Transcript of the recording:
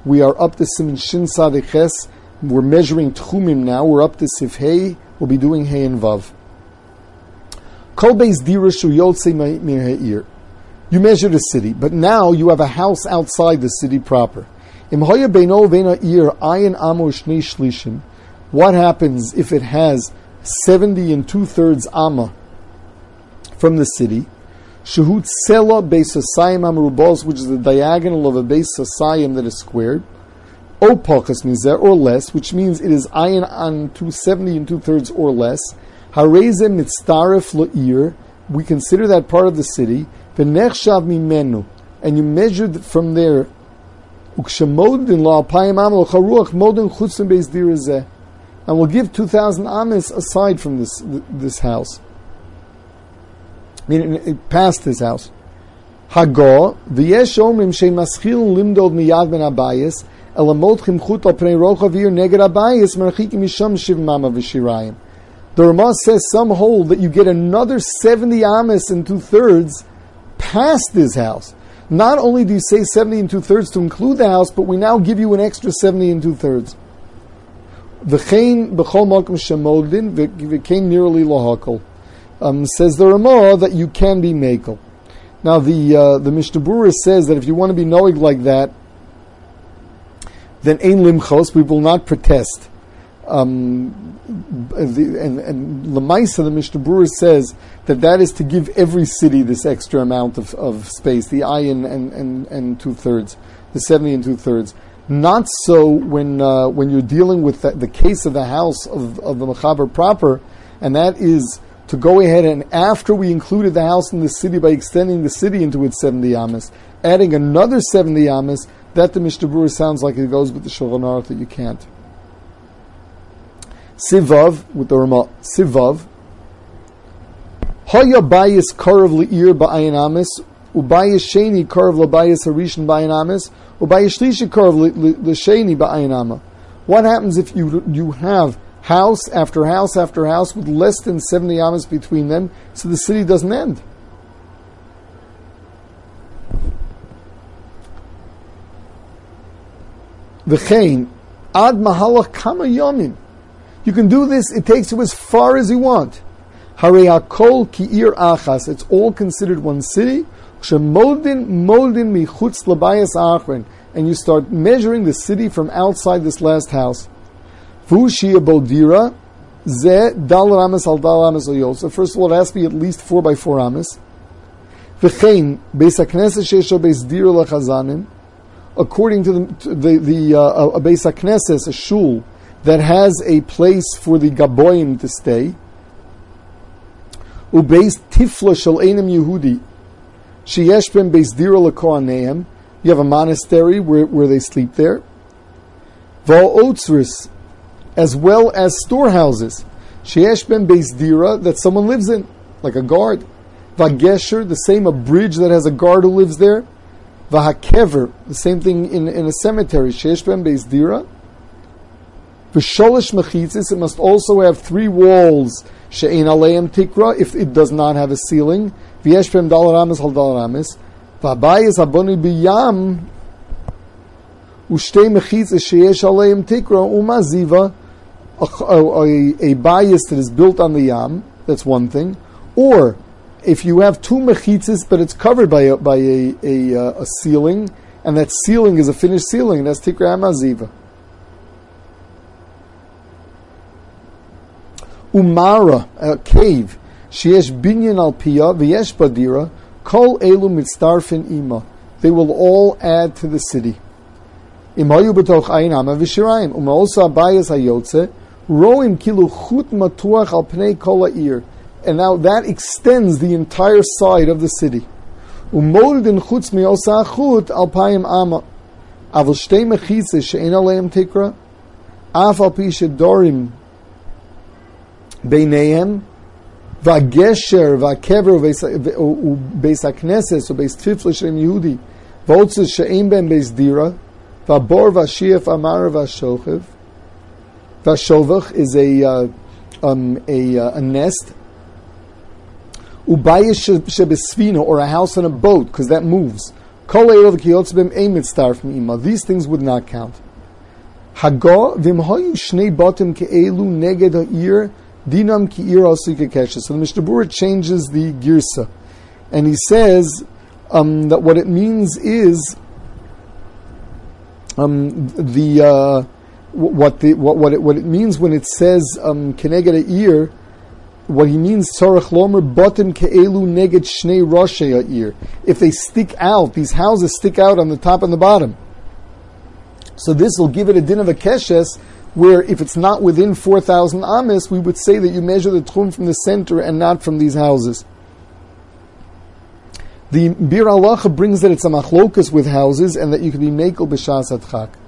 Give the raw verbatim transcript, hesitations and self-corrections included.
We are up to Siman Shin Sadiches. We're measuring Tchumim now. We're up to Sif Hey. We'll be doing Hey and Vav. Kol Beis Dira Shu Yotzei Mir Ha'ir. You measure the city, but now you have a house outside the city proper. Im Hoya Beino Veina Ir Ayin Amo Shnei Shlishim. What happens if it has seventy and two thirds Amma from the city? Shehut Sela Beis Hasayim Amrubos, which is the diagonal of a Beis Hasayim that is squared. O Pachas Mizer, or less, which means it is Ayin on two seventy and two thirds or less. Hareze Mitztaref La'ir, we consider that part of the city. V'nechshav Mimenu, and you measured from there. Ukshemodin La'apayim Amal Charuach Modin Chutzim Beis Dirazeh. And we'll give two thousand amis aside from this this house. Meaning, past this house. Hago, v'yesh omrim shein maschil limdod miyad ben abayis, elamot chimchut al pnei rocha v'ir neged abayis, merchikim misham shiv mama v'shirayim. The Ramah says some hold that you get another seventy amis and two thirds past this house. Not only do you say seventy and two thirds to include the house, but we now give you an extra seventy and two thirds. V'chein b'chol malkum shemodin v'chein nearly lahakol. Um, says the Ramah that you can be makel. Now the uh, the Mishnah Berurah says that if you want to be knowing like that, then ein limchos, we will not protest. Um, the, and and Lamaisa, the Mishnah Berurah says that that is to give every city this extra amount of, of space, the ayin and, and, and two thirds, the seventy and two thirds. Not so when uh, when you're dealing with the, the case of the house of, of the Mechaber proper, and that is to go ahead and after we included the house in the city by extending the city into its seventy amas, adding another seventy amas, that the Mishnah Berurah sounds like it goes with the Shulchan Aruch that you can't. Sivav, with the Ramah, Sivav, Hoya bayis karav li'ir ba'ayin amis, ubayis sheni karav l'bayis harishin ba'ayin amis, ubayis shlishi karav l'sheni ba'ayin ama. What happens if you you have house after house after house with less than seventy amas between them, so the city doesn't end? V'chein ad mahalach kama yomim. You can do this, it takes you as far as you want. Harei hakol ki'ir achas. It's all considered one city. Shemoldin moldin michutz labayas achrin. And you start measuring the city from outside this last house. Vushia bodira ze dal ramas al dal ramas al yosef. First of all, it has to be at least four by four amas. V'chein beis hakneses sheisho beis dira lachazanim. According to the to the, the uh, a beis hakneses, a shul that has a place for the Gaboim to stay. Ubeis tifla shel einem Yehudi. Sheyesh ben beis dira lekohaneim. You have a monastery where, where they sleep there. Va'otzris, as well as storehouses. Sheyesh ben beis dira, that someone lives in, like a guard. Va'gesher, the same, a bridge that has a guard who lives there. Va'hakever, the same thing in, in a cemetery. Sheyesh ben beis dira. V'sholish mechitzis, it must also have three walls. She'ein aleim tikra, if it does not have a ceiling. V'yesh b'hem dal ramis hal dal ramis. V'habayis haboni b'yam u'shtei mechitzis sheyesh aleim tikra u'maziva, a, a, a bias that is built on the yam. That's one thing. Or if you have two mechitzis, but it's covered by a, by a, a, a ceiling, and that ceiling is a finished ceiling, that's tikra amaziva. Umara, a cave, sheyesh binyan al piyah v'yesh badira, kol elu mitztarfin ima. They will all add to the city. Imayu b'toch ayin ama v'shirayim. Uma also abayas hayotze, roim kilu chut matuach al pnei kol ha'ir. And now that extends the entire side of the city. Umoldin chutz mi'osa achut al payim ama. Avol shtei mechitzes she'en aleim tikra, af al pi shedorim Beinehem, v'agesher, v'akever, v'beis hakneses, v'beis tifla shem Yehudi, v'otzes she'ein ben beis dira, v'abor v'ashief amar v'ashochev. V'ashovach is a uh, um, a, uh, a nest. Ubayis shebesvina, or a house on a boat, because that moves. Kol eirav kiyotzbim ein mitztar from ima. These things would not count. Hago v'imhoyu shnei batim ke'elu neged ha'ir dinam ki'ir asu kekeshes. So the Mishnah Berurah changes the girsa, and he says um, that what it means is um, the uh, what the what what it, what it means when it says um, keneged ha'ir. What he means, tzarech lomer batim ke'elu neged shnei roshei ha'ir. If they stick out, these houses stick out on the top and the bottom. So this will give it a din of a keshes, where if it's not within four thousand amis, we would say that you measure the tchum from the center and not from these houses. The Bir Halacha brings that it's a machlokas with houses and that you can be mekel b'shas adchak.